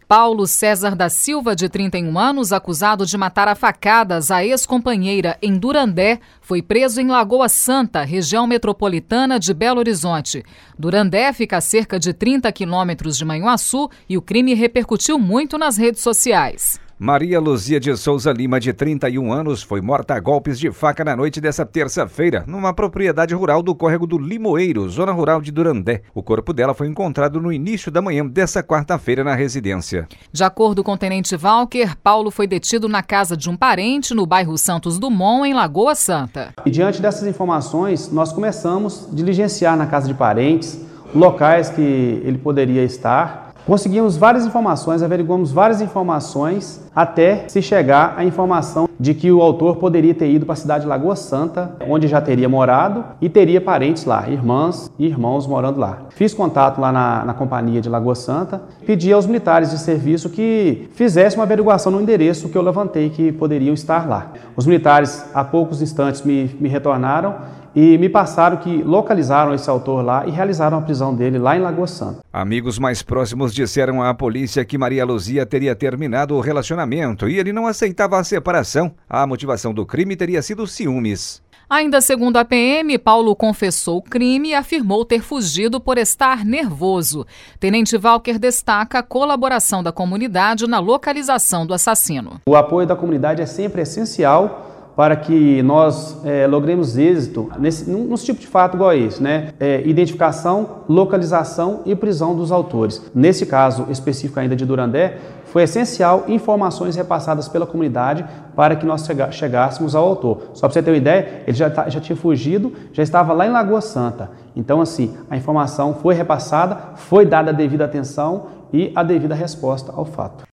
Paulo César da Silva, de 31 anos, acusado de matar a facadas a ex-companheira em Durandé, foi preso em Lagoa Santa, região metropolitana de Belo Horizonte. Durandé fica a cerca de 30 quilômetros de Manhuaçu e o crime repercutiu muito nas redes sociais. Maria Luzia de Souza Lima, de 31 anos, foi morta a golpes de faca na noite dessa terça-feira, numa propriedade rural do córrego do Limoeiro, zona rural de Durandé. O corpo dela foi encontrado no início da manhã dessa quarta-feira na residência. De acordo com o tenente Walker, Paulo foi detido na casa de um parente no bairro Santos Dumont, em Lagoa Santa. E diante dessas informações, nós começamos a diligenciar na casa de parentes, locais que ele poderia estar. Conseguimos várias informações, averiguamos várias informações até se chegar à informação de que o autor poderia ter ido para a cidade de Lagoa Santa, onde já teria morado e teria parentes lá, irmãs e irmãos morando lá. Fiz contato lá na companhia de Lagoa Santa, pedi aos militares de serviço que fizessem uma averiguação no endereço que eu levantei que poderiam estar lá. Os militares, há poucos instantes, me retornaram e me passaram que localizaram esse autor lá e realizaram a prisão dele lá em Lagoa Santa. Amigos mais próximos disseram à polícia que Maria Luzia teria terminado o relacionamento e ele não aceitava a separação. A motivação do crime teria sido ciúmes. Ainda segundo a PM, Paulo confessou o crime e afirmou ter fugido por estar nervoso. Tenente Walker destaca a colaboração da comunidade na localização do assassino. O apoio da comunidade é sempre essencial para que nós logremos êxito num tipo de fato igual a esse, né? Identificação, localização e prisão dos autores. Nesse caso específico ainda de Durandé, foi essencial informações repassadas pela comunidade para que nós chegássemos ao autor. Só para você ter uma ideia, ele já tinha fugido, já estava lá em Lagoa Santa. Então, assim, a informação foi repassada, foi dada a devida atenção e a devida resposta ao fato.